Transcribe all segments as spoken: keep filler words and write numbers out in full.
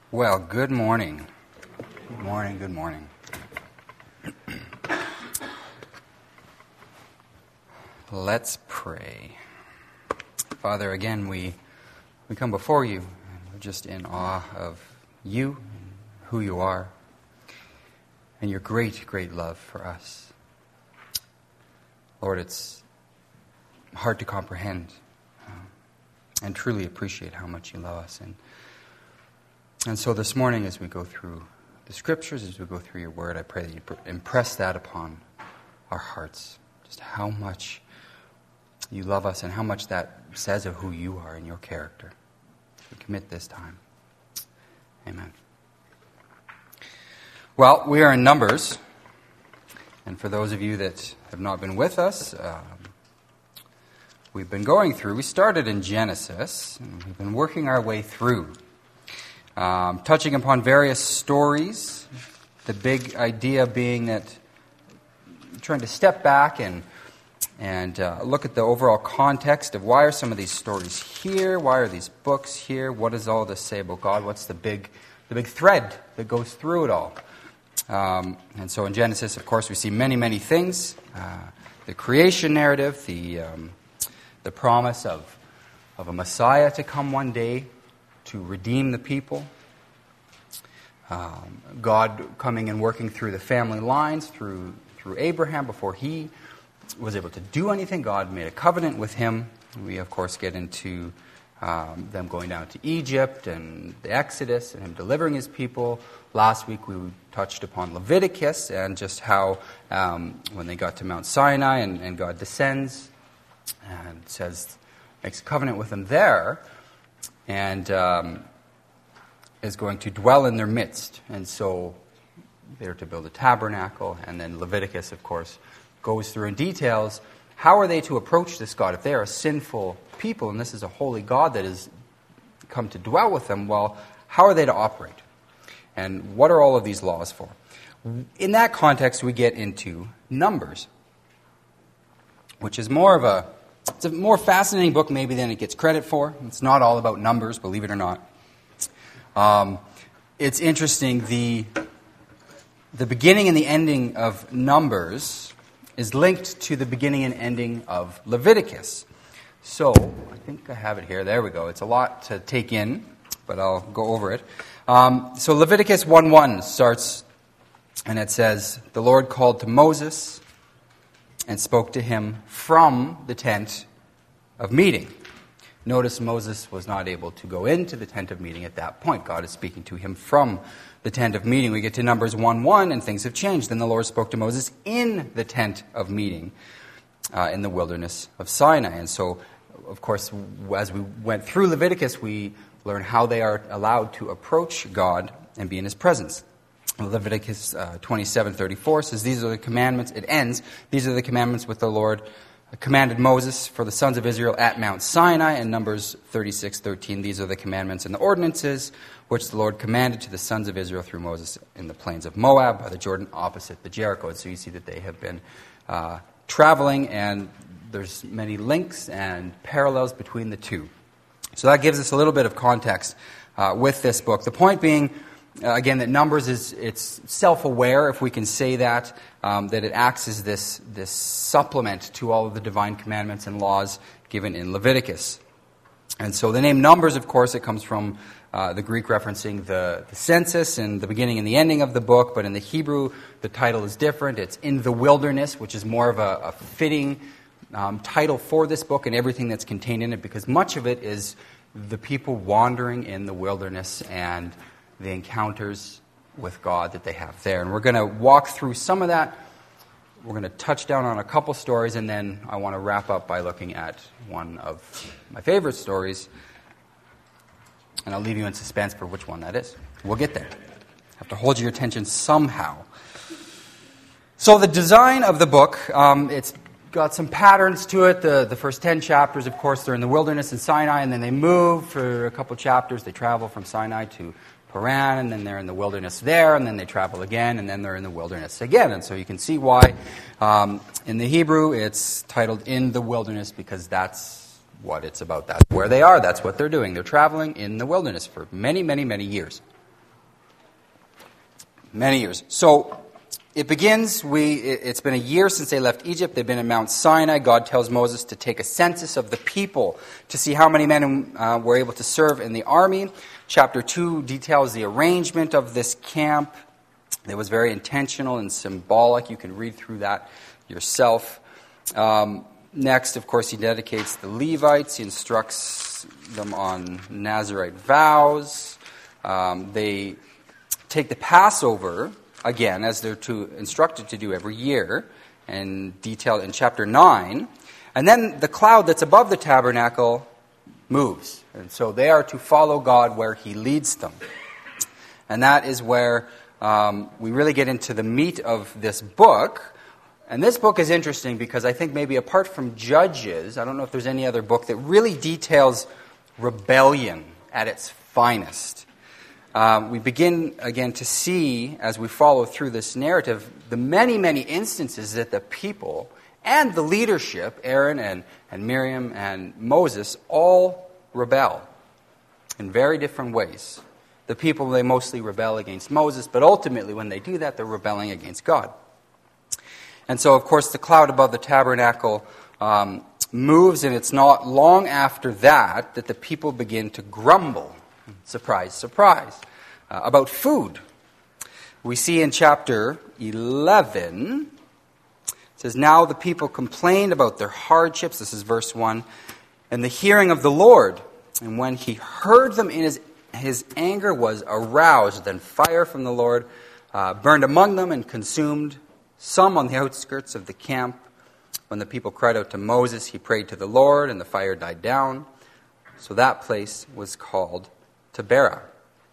Well, good morning. Good morning, good morning. Let's pray. Father, again, we we come before you, and we're just in awe of you, and who you are, and your great, great love for us. Lord, it's hard to comprehend uh, and truly appreciate how much you love us. And And so this morning, as we go through the Scriptures, as we go through your Word, I pray that you impress that upon our hearts, just how much you love us and how much that says of who you are and your character. We commit this time. Amen. Well, we are in Numbers, and for those of you that have not been with us, um, we've been going through, we started in Genesis, and we've been working our way through. Um, touching upon various stories, the big idea being that trying to step back and and uh, look at the overall context of why are some of these stories here, why are these books here, what does all this say about God, what's the big the big thread that goes through it all. Um, and so in Genesis, of course, we see many, many things. Uh, the creation narrative, the um, the promise of of a Messiah to come one day, to redeem the people. Um, God coming and working through the family lines, through through Abraham, before he was able to do anything. God made a covenant with him. We, of course, get into um, them going down to Egypt and the Exodus and him delivering his people. Last week we touched upon Leviticus and just how um, when they got to Mount Sinai and, and God descends and says, makes a covenant with them there, and um, is going to dwell in their midst. And so they're to build a tabernacle. And then Leviticus, of course, goes through and details how are they to approach this God. If they are a sinful people, and this is a holy God that has come to dwell with them, well, how are they to operate? And what are all of these laws for? In that context, we get into Numbers, which is more of a It's a more fascinating book maybe than it gets credit for. It's not all about numbers, believe it or not. Um, it's interesting, the, the beginning and the ending of Numbers is linked to the beginning and ending of Leviticus. So, I think I have it here. There we go. It's a lot to take in, but I'll go over it. Um, so Leviticus one one starts, and it says, "The Lord called to Moses and spoke to him from the tent of meeting." Notice Moses was not able to go into the tent of meeting at that point. God is speaking to him from the tent of meeting. We get to Numbers one one, and things have changed. Then the Lord spoke to Moses in the tent of meeting uh, in the wilderness of Sinai. And so, of course, as we went through Leviticus, we learn how they are allowed to approach God and be in his presence. Leviticus uh, twenty-seven thirty-four says, "These are the commandments," it ends, "These are the commandments which the Lord commanded Moses for the sons of Israel at Mount Sinai." And Numbers thirty-six thirteen, "These are the commandments and the ordinances which the Lord commanded to the sons of Israel through Moses in the plains of Moab by the Jordan opposite the Jericho." And so you see that they have been uh, traveling, and there's many links and parallels between the two. So that gives us a little bit of context uh, with this book. The point being, Uh, again, that Numbers is it's self-aware, if we can say that, um, that it acts as this, this supplement to all of the divine commandments and laws given in Leviticus. And so the name Numbers, of course, it comes from uh, the Greek referencing the, the census and the beginning and the ending of the book, but in the Hebrew, the title is different. It's In the Wilderness, which is more of a, a fitting um, title for this book and everything that's contained in it, because much of it is the people wandering in the wilderness and the encounters with God that they have there. And we're going to walk through some of that. We're going to touch down on a couple stories, and then I want to wrap up by looking at one of my favorite stories. And I'll leave you in suspense for which one that is. We'll get there. Have to hold your attention somehow. So the design of the book, um, it's got some patterns to it. The, the first ten chapters, of course, they're in the wilderness in Sinai, and then they move for a couple chapters. They travel from Sinai to Paran, and then they're in the wilderness there, and then they travel again, and then they're in the wilderness again. And so you can see why um, in the Hebrew it's titled In the Wilderness, because that's what it's about. That's where they are. That's what they're doing. They're traveling in the wilderness for many, many, many years. Many years. So it begins, we, it's been a year since they left Egypt. They've been in Mount Sinai. God tells Moses to take a census of the people to see how many men uh, were able to serve in the army. Chapter two details the arrangement of this camp. It was very intentional and symbolic. You can read through that yourself. Um, next, of course, he dedicates the Levites. He instructs them on Nazirite vows. Um, they take the Passover, again, as they're to, instructed to do every year, and detailed in chapter nine. And then the cloud that's above the tabernacle moves. And so they are to follow God where he leads them. And that is where um, we really get into the meat of this book. And this book is interesting because I think maybe apart from Judges, I don't know if there's any other book that really details rebellion at its finest. Um, we begin, again, to see, as we follow through this narrative, the many, many instances that the people and the leadership, Aaron and, and Miriam and Moses, all rebel in very different ways. The people, they mostly rebel against Moses, but ultimately when they do that, they're rebelling against God. And so, of course, the cloud above the tabernacle um, moves, and it's not long after that that the people begin to grumble. Surprise, surprise, uh, about food. We see in chapter eleven, it says, "Now the people complained about their hardships," this is verse one, "and the hearing of the Lord. And when he heard them, in his, his anger was aroused. Then fire from the Lord uh, burned among them and consumed some on the outskirts of the camp. When the people cried out to Moses, he prayed to the Lord, and the fire died down. So that place was called Taberah,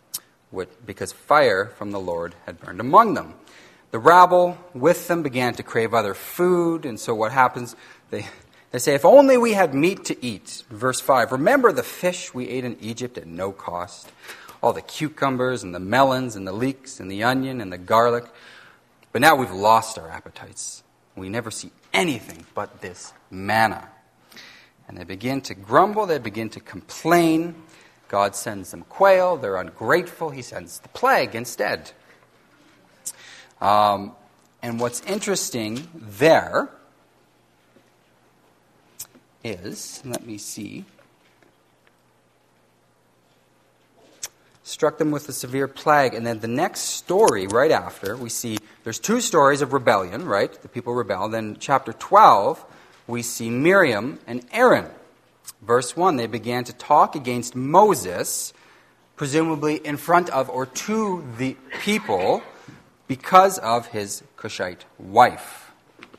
because fire from the Lord had burned among them. The rabble with them began to crave other food, and so what happens? They, they say, if only we had meat to eat. Verse five, remember the fish we ate in Egypt at no cost, all the cucumbers and the melons and the leeks and the onion and the garlic. But now we've lost our appetites. We never see anything but this manna. And they begin to grumble, they begin to complain. God sends them quail. They're ungrateful. He sends the plague instead. Um, and what's interesting there is, let me see, struck them with a severe plague. And then the next story right after, we see there's two stories of rebellion, right? The people rebel. Then chapter twelve, we see Miriam and Aaron. Verse one, they began to talk against Moses, presumably in front of or to the people, because of his Cushite wife.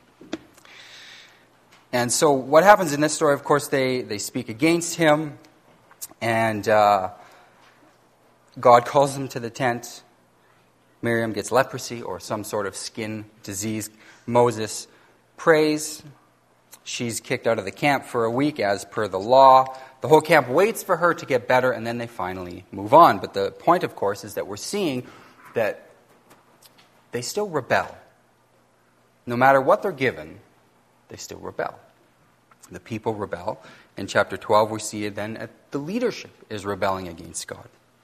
And so what happens in this story, of course, they, they speak against him, and uh, God calls them to the tent. Miriam gets leprosy or some sort of skin disease. Moses prays. She's kicked out of the camp for a week as per the law. The whole camp waits for her to get better, and then they finally move on. But the point, of course, is that we're seeing that they still rebel. No matter what they're given, they still rebel. The people rebel. In chapter twelve, we see it then at the leadership is rebelling against God.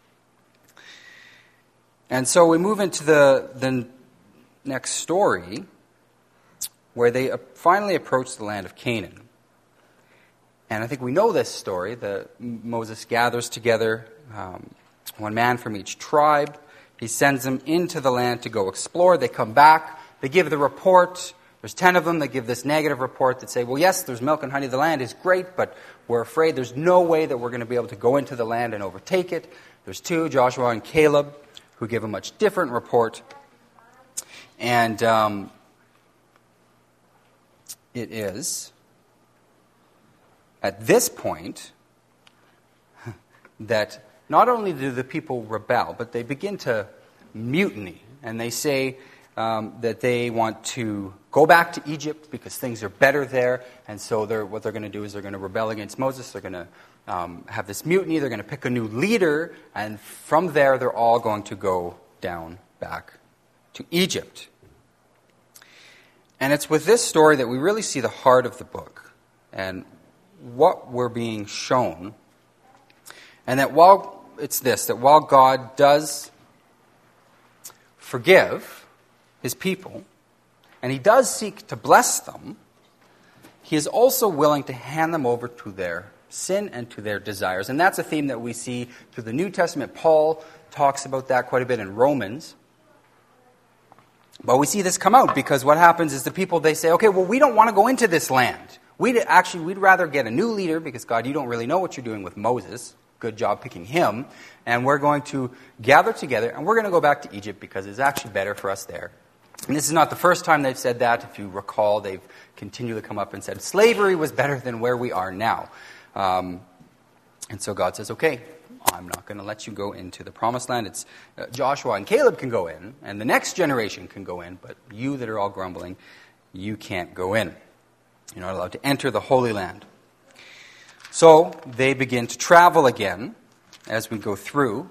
And so we move into the, the next story, where they finally approach the land of Canaan. And I think we know this story. The, Moses gathers together um, one man from each tribe. He sends them into the land to go explore. They come back. They give the report. There's ten of them that give this negative report that say, well, yes, there's milk and honey. The land is great, but we're afraid there's no way that we're going to be able to go into the land and overtake it. There's two, Joshua and Caleb, who give a much different report. And um, it is at this point that not only do the people rebel, but they begin to mutiny. And they say um, that they want to go back to Egypt because things are better there. And so they're, what they're going to do is they're going to rebel against Moses. They're going to um, have this mutiny. They're going to pick a new leader. And from there, they're all going to go down back to Egypt. And it's with this story that we really see the heart of the book and what we're being shown. And that while it's this, that while God does forgive his people, and he does seek to bless them, he is also willing to hand them over to their sin and to their desires. And that's a theme that we see through the New Testament. Paul talks about that quite a bit in Romans. But we see this come out because what happens is the people, they say, okay, well, we don't want to go into this land. We'd actually, we'd rather get a new leader because, God, you don't really know what you're doing with Moses. Good job picking him. And we're going to gather together and we're going to go back to Egypt because it's actually better for us there. And this is not the first time they've said that. If you recall, they've continually come up and said, slavery was better than where we are now. Um, and so God says, okay, I'm not going to let you go into the promised land. It's uh, Joshua and Caleb can go in, and the next generation can go in, but you that are all grumbling, you can't go in. You're not allowed to enter the Holy Land. So they begin to travel again as we go through.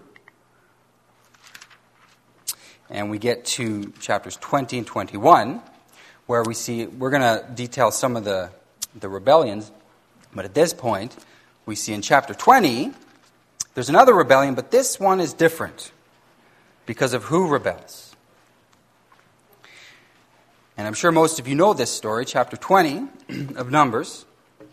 And we get to chapters twenty and twenty-one, where we see, we're going to detail some of the, the rebellions. But at this point, we see in chapter twenty, there's another rebellion, but this one is different because of who rebels. And I'm sure most of you know this story, chapter twenty of Numbers.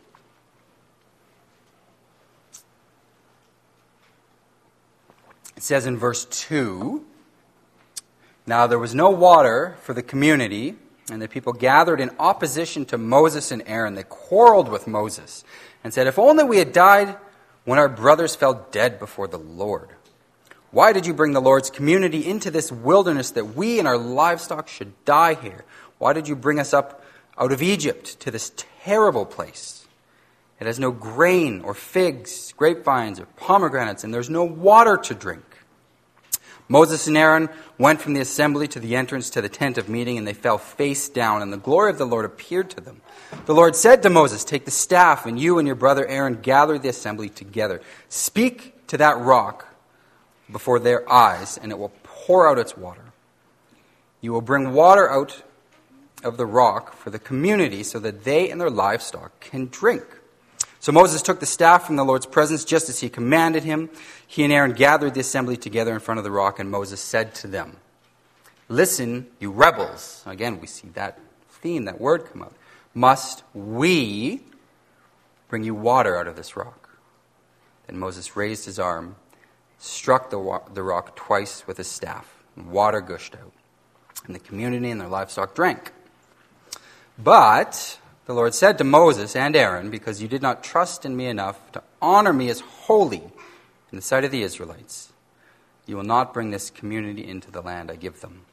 It says in verse two, now there was no water for the community, and the people gathered in opposition to Moses and Aaron. They quarreled with Moses and said, if only we had died when our brothers fell dead before the Lord. Why did you bring the Lord's community into this wilderness that we and our livestock should die here? Why did you bring us up out of Egypt to this terrible place? It has no grain or figs, grapevines or pomegranates, and there's no water to drink. Moses and Aaron went from the assembly to the entrance to the tent of meeting, and they fell face down, and the glory of the Lord appeared to them. The Lord said to Moses, take the staff, and you and your brother Aaron gather the assembly together. Speak to that rock before their eyes, and it will pour out its water. You will bring water out of the rock for the community so that they and their livestock can drink. So Moses took the staff from the Lord's presence just as he commanded him. He and Aaron gathered the assembly together in front of the rock, and Moses said to them, listen, you rebels. Again, we see that theme, that word come out. Must we bring you water out of this rock? Then Moses raised his arm, struck the, wa- the rock twice with his staff, and water gushed out. And the community and their livestock drank. But the Lord said to Moses and Aaron, because you did not trust in me enough to honor me as holy in the sight of the Israelites, you will not bring this community into the land I give them.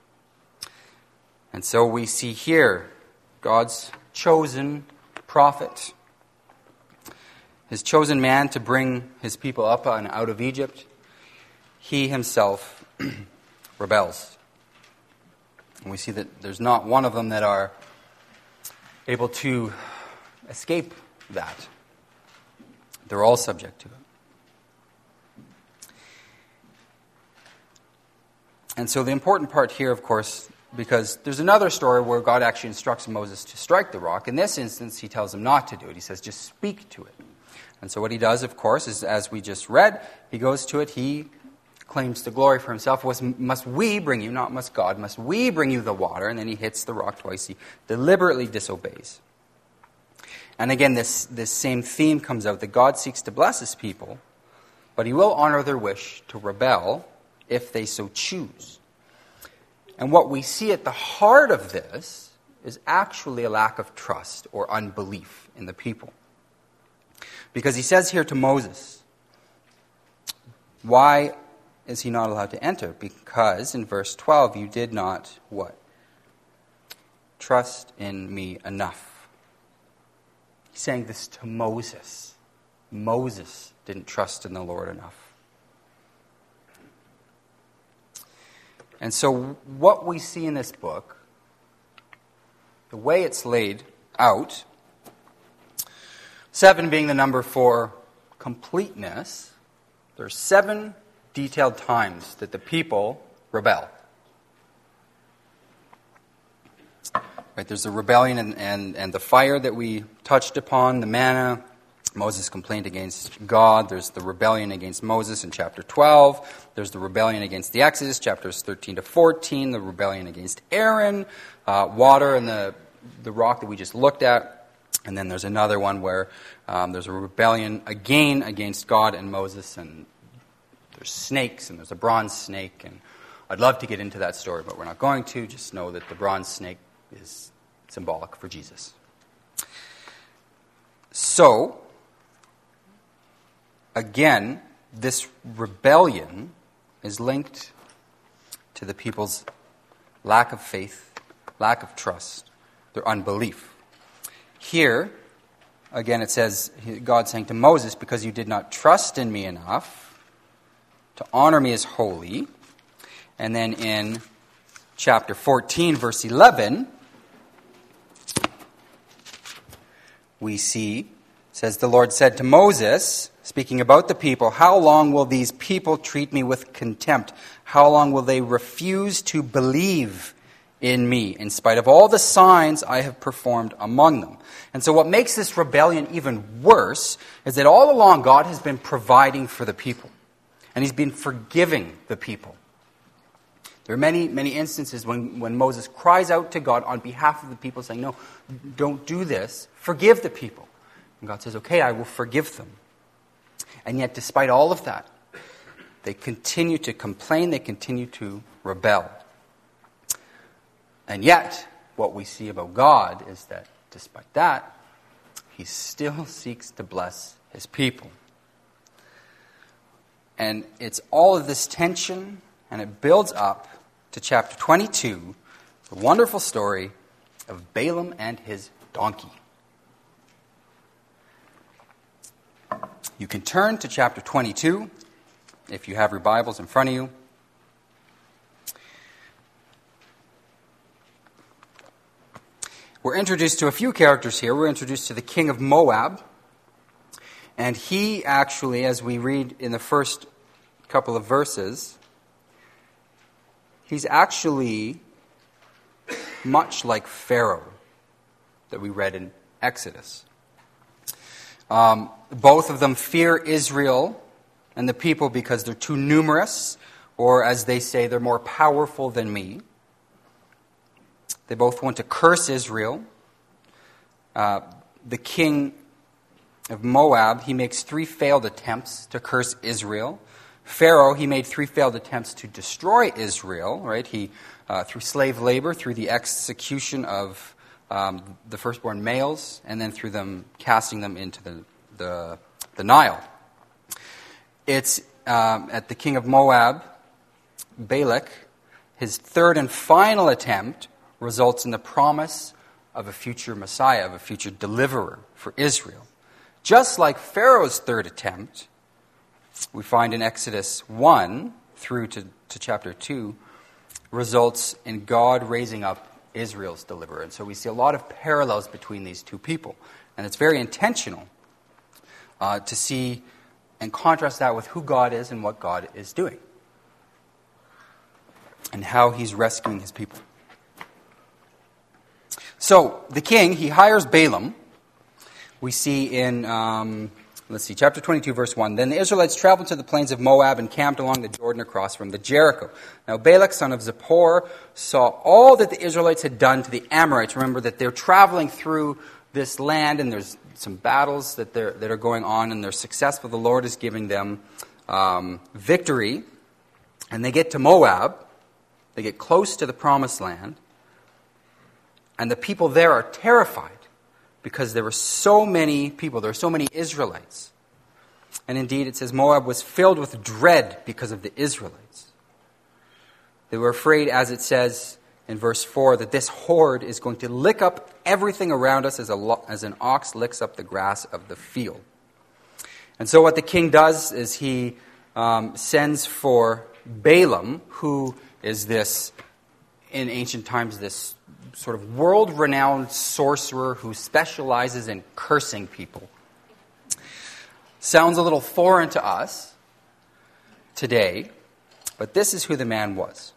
And so we see here God's chosen prophet, his chosen man to bring his people up and out of Egypt. He himself rebels. And we see that there's not one of them that are able to escape that. They're all subject to it. And so the important part here, of course, because there's another story where God actually instructs Moses to strike the rock. In this instance, he tells him not to do it. He says, just speak to it. And so what he does, of course, is, as we just read, he goes to it, he claims the glory for himself. Was, must we bring you, not must God, must we bring you the water? And then he hits the rock twice. He deliberately disobeys. And again, this, this same theme comes out, that God seeks to bless his people, but he will honor their wish to rebel if they so choose. And what we see at the heart of this is actually a lack of trust or unbelief in the people. Because he says here to Moses, why is he not allowed to enter? Because in verse twelve, you did not, what? Trust in me enough. He's saying this to Moses. Moses didn't trust in the Lord enough. And so what we see in this book, the way it's laid out, seven being the number for completeness, there's seven detailed times that the people rebel. Right, there's the rebellion and, and, and the fire that we touched upon, the manna, Moses complained against God. There's the rebellion against Moses in chapter twelve. There's the rebellion against the Exodus, chapters thirteen to fourteen. The rebellion against Aaron, uh, water and the, the rock that we just looked at. And then there's another one where um, there's a rebellion again against God and Moses. And there's snakes, and there's a bronze snake. And I'd love to get into that story, but we're not going to. Just know that the bronze snake is symbolic for Jesus. So, again, this rebellion is linked to the people's lack of faith, lack of trust, their unbelief. Here, again, it says, God saying to Moses, because you did not trust in me enough to honor me as holy. And then in chapter fourteen, verse eleven, we see, says, the Lord said to Moses, speaking about the people, how long will these people treat me with contempt? How long will they refuse to believe in me, in spite of all the signs I have performed among them? And so what makes this rebellion even worse is that all along God has been providing for the people. And he's been forgiving the people. There are many, many instances when, when Moses cries out to God on behalf of the people, saying, no, don't do this. Forgive the people. And God says, okay, I will forgive them. And yet, despite all of that, they continue to complain, they continue to rebel. And yet, what we see about God is that, despite that, he still seeks to bless his people. And it's all of this tension, and it builds up to chapter twenty-two, the wonderful story of Balaam and his donkey. You can turn to chapter twenty-two if you have your Bibles in front of you. We're introduced to a few characters here. We're introduced to the king of Moab. And he actually, as we read in the first couple of verses, he's actually much like Pharaoh that we read in Exodus. Um, both of them fear Israel and the people because they're too numerous, or as they say, they're more powerful than me. They both want to curse Israel. Uh, the king of Moab, he makes three failed attempts to curse Israel. Pharaoh, he made three failed attempts to destroy Israel, right? He, uh, through slave labor, through the execution of um, the firstborn males, and then through them casting them into the the, the Nile. It's um, at the king of Moab, Balak, his third and final attempt results in the promise of a future Messiah, of a future deliverer for Israel. Just like Pharaoh's third attempt, we find in Exodus one through to, to chapter two, results in God raising up Israel's deliverer. And so we see a lot of parallels between these two people. And it's very intentional uh, to see and contrast that with who God is and what God is doing. And how he's rescuing his people. So, the king, he hires Balaam. We see in, um, let's see, chapter twenty-two, verse one. Then the Israelites traveled to the plains of Moab and camped along the Jordan across from the Jericho. Now Balak, son of Zippor, saw all that the Israelites had done to the Amorites. Remember that they're traveling through this land, and there's some battles that, they're, that are going on, and they're successful. The Lord is giving them um, victory. And they get to Moab. They get close to the promised land. And the people there are terrified because there were so many people, there were so many Israelites. And indeed, it says Moab was filled with dread because of the Israelites. They were afraid, as it says in verse four, that this horde is going to lick up everything around us as, a lo- as an ox licks up the grass of the field. And so what the king does is he um, sends for Balaam, who is this, in ancient times, this sort of world-renowned sorcerer who specializes in cursing people. Sounds a little foreign to us today, but this is who the man was.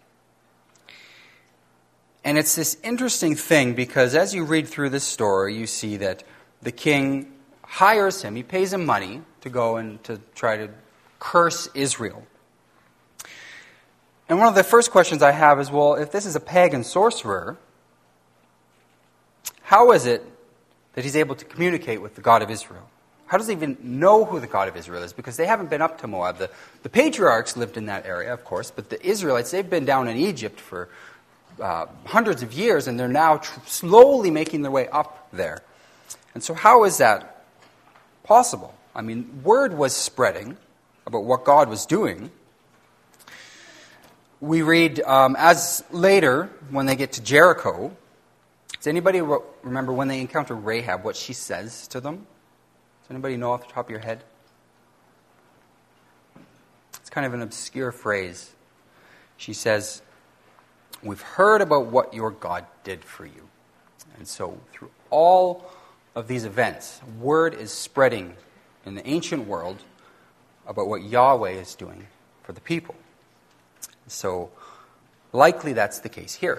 And it's this interesting thing because as you read through this story, you see that the king hires him, he pays him money to go and to try to curse Israel. And one of the first questions I have is, well, if this is a pagan sorcerer, how is it that he's able to communicate with the God of Israel? How does he even know who the God of Israel is? Because they haven't been up to Moab. The, the patriarchs lived in that area, of course, but the Israelites, they've been down in Egypt for uh, hundreds of years, and they're now tr- slowly making their way up there. And so how is that possible? I mean, word was spreading about what God was doing. We read, um, as later, when they get to Jericho, does anybody re- remember when they encounter Rahab, what she says to them? Does anybody know off the top of your head? It's kind of an obscure phrase. She says, "We've heard about what your God did for you." And so through all of these events, word is spreading in the ancient world about what Yahweh is doing for the people. So likely that's the case here.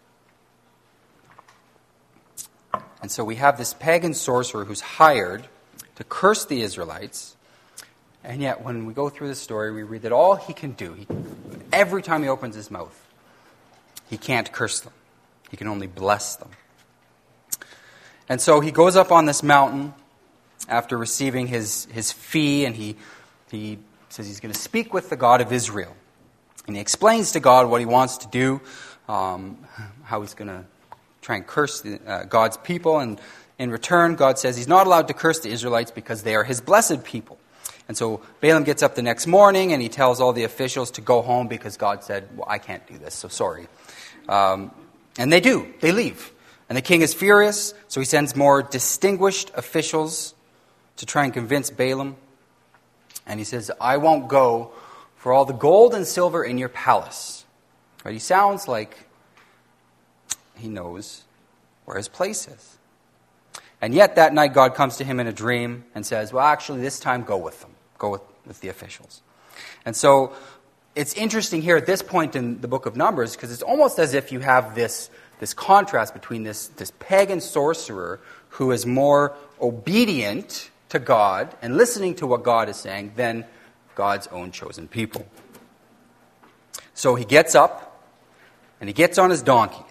And so we have this pagan sorcerer who's hired to curse the Israelites, and yet when we go through the story, we read that all he can do, he, every time he opens his mouth, he can't curse them. He can only bless them. And so he goes up on this mountain after receiving his, his fee, and he, he says he's going to speak with the God of Israel. And he explains to God what he wants to do, um, how he's going to try and curse the, uh, God's people, and in return, God says he's not allowed to curse the Israelites because they are his blessed people. And so Balaam gets up the next morning and he tells all the officials to go home because God said, well, I can't do this, so sorry. Um, and they do. They leave. And the king is furious, so he sends more distinguished officials to try and convince Balaam. And he says, I won't go for all the gold and silver in your palace. Right? He sounds like he knows where his place is. And yet that night God comes to him in a dream and says, well, actually this time go with them. Go with, with the officials. And so it's interesting here at this point in the book of Numbers because it's almost as if you have this, this contrast between this, this pagan sorcerer who is more obedient to God and listening to what God is saying than God's own chosen people. So he gets up and he gets on his donkey.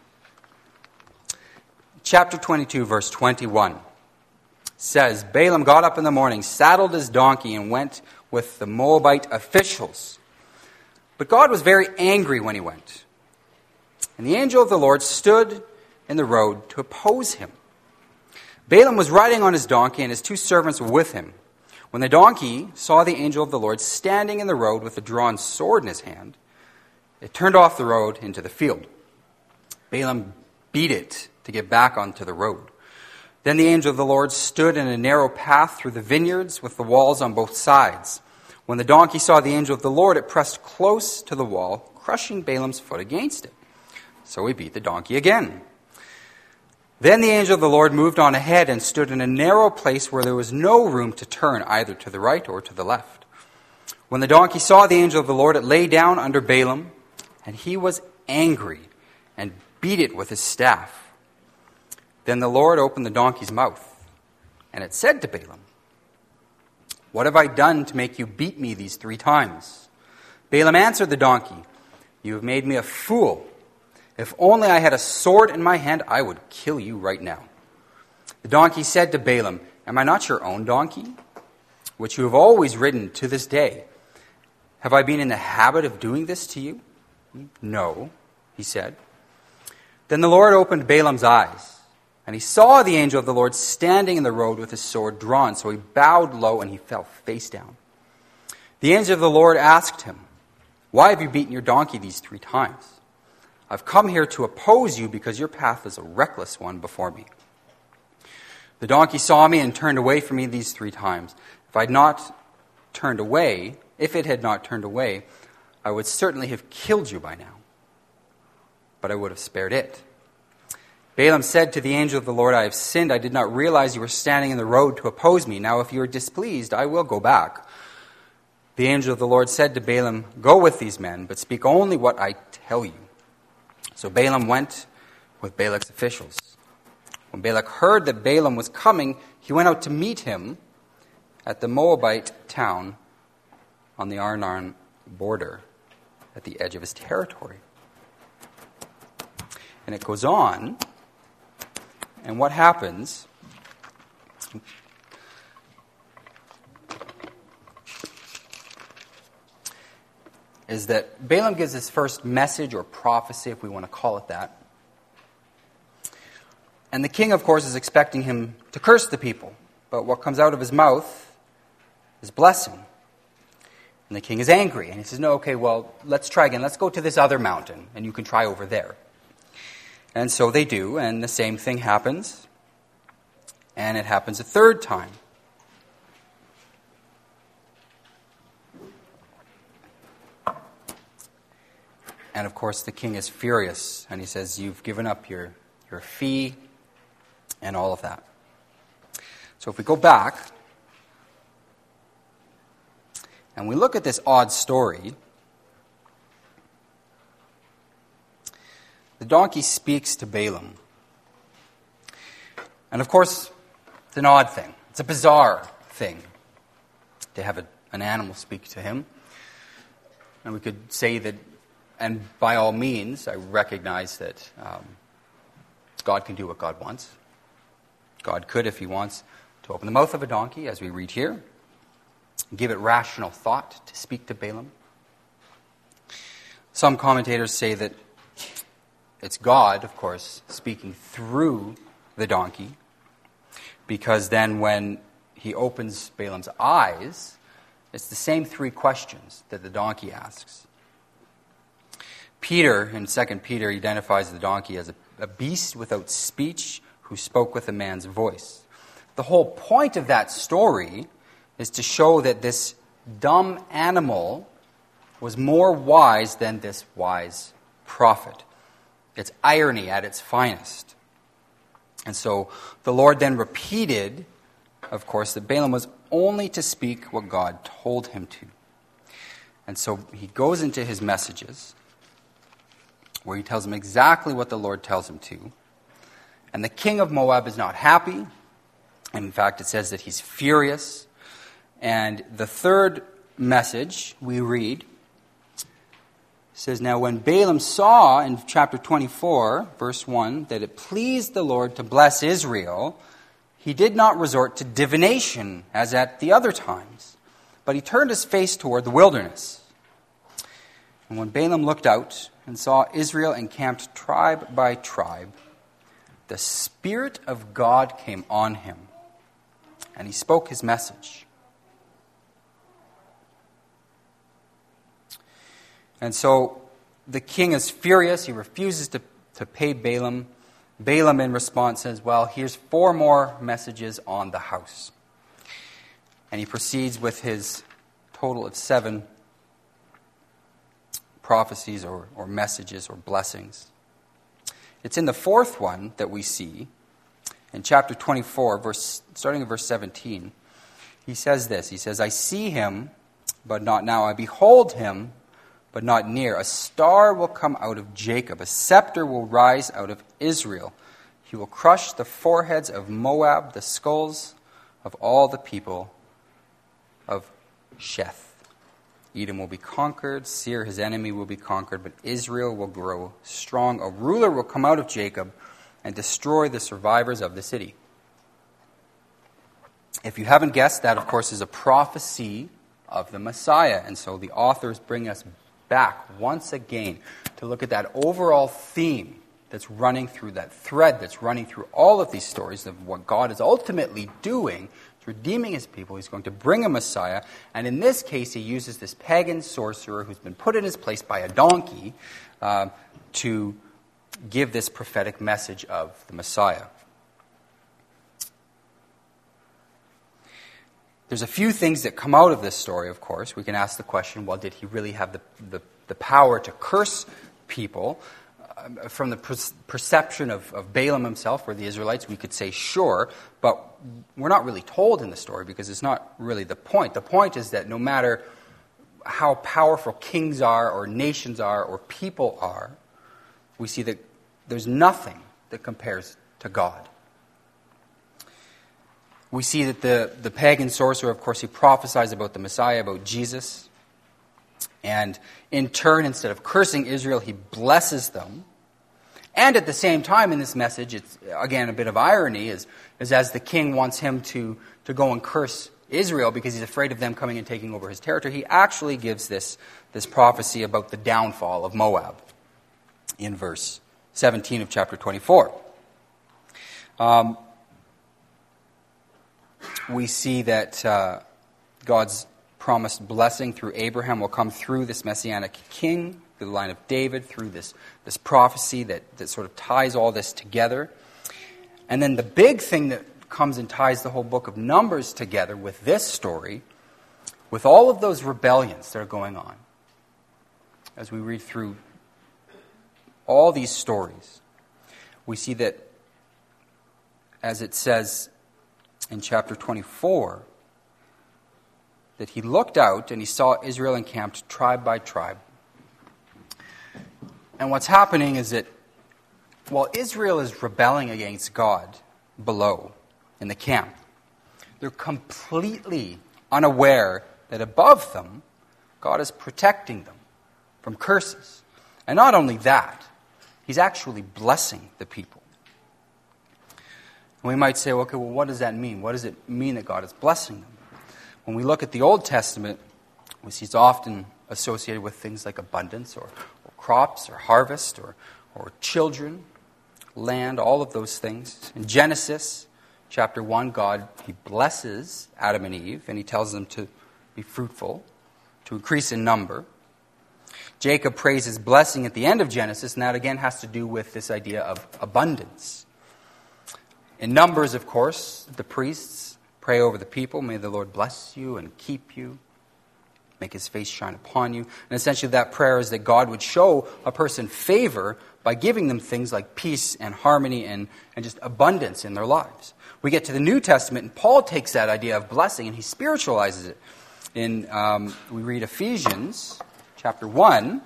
Chapter twenty-two, verse twenty-one says, Balaam got up in the morning, saddled his donkey, and went with the Moabite officials. But God was very angry when he went. And the angel of the Lord stood in the road to oppose him. Balaam was riding on his donkey, and his two servants were with him. When the donkey saw the angel of the Lord standing in the road with a drawn sword in his hand, it turned off the road into the field. Balaam beat it to get back onto the road. Then the angel of the Lord stood in a narrow path through the vineyards with the walls on both sides. When the donkey saw the angel of the Lord, it pressed close to the wall, crushing Balaam's foot against it. So he beat the donkey again. Then the angel of the Lord moved on ahead and stood in a narrow place where there was no room to turn either to the right or to the left. When the donkey saw the angel of the Lord, it lay down under Balaam, and he was angry and beat it with his staff. Then the Lord opened the donkey's mouth, and it said to Balaam, What have I done to make you beat me these three times? Balaam answered the donkey, You have made me a fool. If only I had a sword in my hand, I would kill you right now. The donkey said to Balaam, Am I not your own donkey, which you have always ridden to this day? Have I been in the habit of doing this to you? No, he said. Then the Lord opened Balaam's eyes, and he saw the angel of the Lord standing in the road with his sword drawn. So he bowed low and he fell face down. The angel of the Lord asked him, Why have you beaten your donkey these three times? I've come here to oppose you because your path is a reckless one before me. The donkey saw me and turned away from me these three times. If I had not turned away, if it had not turned away, I would certainly have killed you by now. But I would have spared it. Balaam said to the angel of the Lord, I have sinned. I did not realize you were standing in the road to oppose me. Now if you are displeased, I will go back. The angel of the Lord said to Balaam, Go with these men, but speak only what I tell you. So Balaam went with Balak's officials. When Balak heard that Balaam was coming, he went out to meet him at the Moabite town on the Arnon border, at the edge of his territory. And it goes on, and what happens is that Balaam gives his first message or prophecy, if we want to call it that. And the king, of course, is expecting him to curse the people. But what comes out of his mouth is blessing. And the king is angry. And he says, no, okay, well, let's try again. Let's go to this other mountain, and you can try over there. And so they do, and the same thing happens. And it happens a third time. And of course, the king is furious, and he says, you've given up your, your fee and all of that. So if we go back and we look at this odd story, the donkey speaks to Balaam. And of course, it's an odd thing. It's a bizarre thing to have a, an animal speak to him. And we could say that, and by all means, I recognize that um, God can do what God wants. God could, if he wants, to open the mouth of a donkey, as we read here, give it rational thought to speak to Balaam. Some commentators say that it's God, of course, speaking through the donkey, because then when he opens Balaam's eyes, it's the same three questions that the donkey asks. Peter, in Second Peter, identifies the donkey as a, a beast without speech who spoke with a man's voice. The whole point of that story is to show that this dumb animal was more wise than this wise prophet. It's irony at its finest. And so the Lord then repeated, of course, that Balaam was only to speak what God told him to. And so he goes into his messages, where he tells him exactly what the Lord tells him to. And the king of Moab is not happy. And in fact, it says that he's furious. And the third message we read says, now when Balaam saw in chapter twenty-four, verse one, that it pleased the Lord to bless Israel, he did not resort to divination as at the other times, but he turned his face toward the wilderness. And when Balaam looked out and saw Israel encamped tribe by tribe, the Spirit of God came on him, and he spoke his message. And so the king is furious. He refuses to, to pay Balaam. Balaam, in response, says, well, here's four more messages on the house. And he proceeds with his total of seven prophecies or, or messages or blessings. It's in the fourth one that we see, in chapter twenty-four, verse, starting in verse seventeen. He says this, he says, I see him, but not now. I behold him, but not near. A star will come out of Jacob. A scepter will rise out of Israel. He will crush the foreheads of Moab, the skulls of all the people of Sheth. Edom will be conquered. Seir, his enemy, will be conquered. But Israel will grow strong. A ruler will come out of Jacob and destroy the survivors of the city. If you haven't guessed, that, of course, is a prophecy of the Messiah. And so the authors bring us back once again to look at that overall theme that's running through, that thread that's running through all of these stories of what God is ultimately doing, redeeming his people. He's going to bring a Messiah. And in this case, he uses this pagan sorcerer who's been put in his place by a donkey uh, to give this prophetic message of the Messiah. There's a few things that come out of this story, of course. We can ask the question, well, did he really have the, the, the power to curse people? Uh, from the per- perception of, of Balaam himself or the Israelites, we could say sure, but we're not really told in the story because it's not really the point. The point is that no matter how powerful kings are or nations are or people are, we see that there's nothing that compares to God. We see that the, the pagan sorcerer, of course, he prophesies about the Messiah, about Jesus. And in turn, instead of cursing Israel, he blesses them. And at the same time in this message, it's again a bit of irony, is, is as the king wants him to, to go and curse Israel because he's afraid of them coming and taking over his territory, he actually gives this, this prophecy about the downfall of Moab in verse seventeen of chapter twenty-four. Um, we see that uh, God's promised blessing through Abraham will come through this messianic king, through the line of David, through this, this prophecy that, that sort of ties all this together. And then the big thing that comes and ties the whole book of Numbers together with this story, with all of those rebellions that are going on, as we read through all these stories, we see that, as it says in chapter twenty-four, that he looked out and he saw Israel encamped tribe by tribe. And what's happening is that while Israel is rebelling against God below in the camp, they're completely unaware that above them, God is protecting them from curses. And not only that, he's actually blessing the people. And we might say, okay, well, what does that mean? What does it mean that God is blessing them? When we look at the Old Testament, we see it's often associated with things like abundance or, or crops or harvest or, or children, land, all of those things. In Genesis chapter one, God, he blesses Adam and Eve, and he tells them to be fruitful, to increase in number. Jacob prays his blessing at the end of Genesis, and that again has to do with this idea of abundance. In Numbers, of course, the priests pray over the people, may the Lord bless you and keep you, make his face shine upon you. And essentially that prayer is that God would show a person favor by giving them things like peace and harmony and, and just abundance in their lives. We get to the New Testament, and Paul takes that idea of blessing and he spiritualizes it. In um, we read Ephesians chapter one,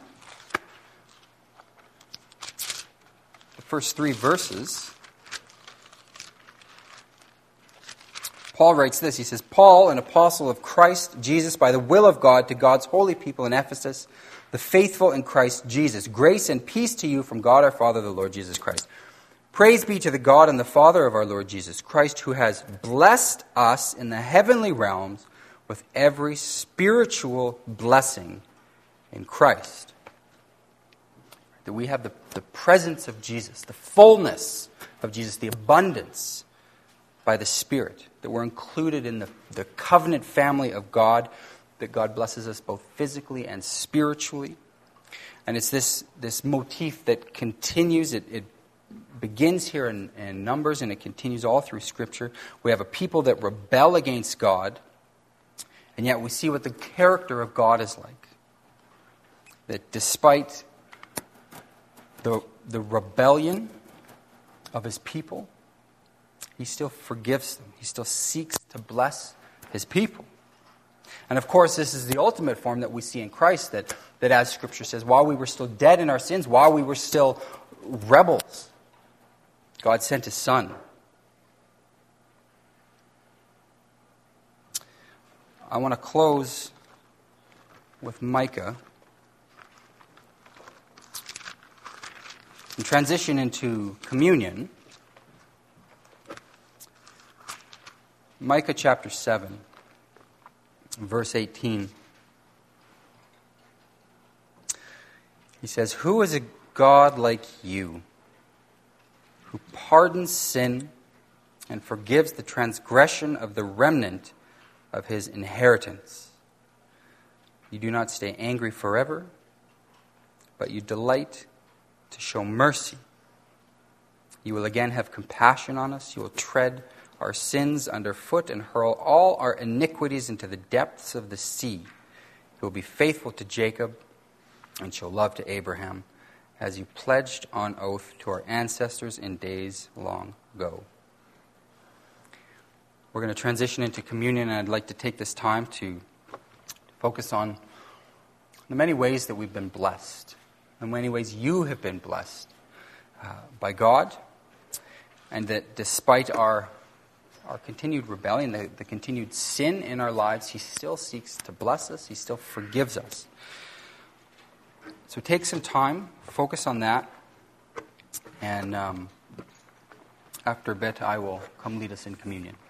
the first three verses. Paul writes this, he says, Paul, an apostle of Christ Jesus, by the will of God, to God's holy people in Ephesus, the faithful in Christ Jesus. Grace and peace to you from God our Father, the Lord Jesus Christ. Praise be to the God and the Father of our Lord Jesus Christ, who has blessed us in the heavenly realms with every spiritual blessing in Christ. That we have the, the presence of Jesus, the fullness of Jesus, the abundance by the Spirit, that we're included in the, the covenant family of God, that God blesses us both physically and spiritually. And it's this, this motif that continues, it, it begins here in, in Numbers and it continues all through Scripture. We have a people that rebel against God, and yet we see what the character of God is like. That despite the, the rebellion of his people, he still forgives them. He still seeks to bless his people. And of course, this is the ultimate form that we see in Christ, that, that as Scripture says, while we were still dead in our sins, while we were still rebels, God sent his Son. I want to close with Micah and transition into communion. Micah chapter seven, verse eighteen. He says, who is a God like you, who pardons sin and forgives the transgression of the remnant of his inheritance? You do not stay angry forever, but you delight to show mercy. You will again have compassion on us. You will tread our sins underfoot and hurl all our iniquities into the depths of the sea. You will be faithful to Jacob and show love to Abraham, as you pledged on oath to our ancestors in days long ago. We're going to transition into communion, and I'd like to take this time to focus on the many ways that we've been blessed, the many ways you have been blessed uh, by God, and that despite our our continued rebellion, the, the continued sin in our lives, he still seeks to bless us. He still forgives us. So take some time, focus on that, and um, after a bit I will come lead us in communion.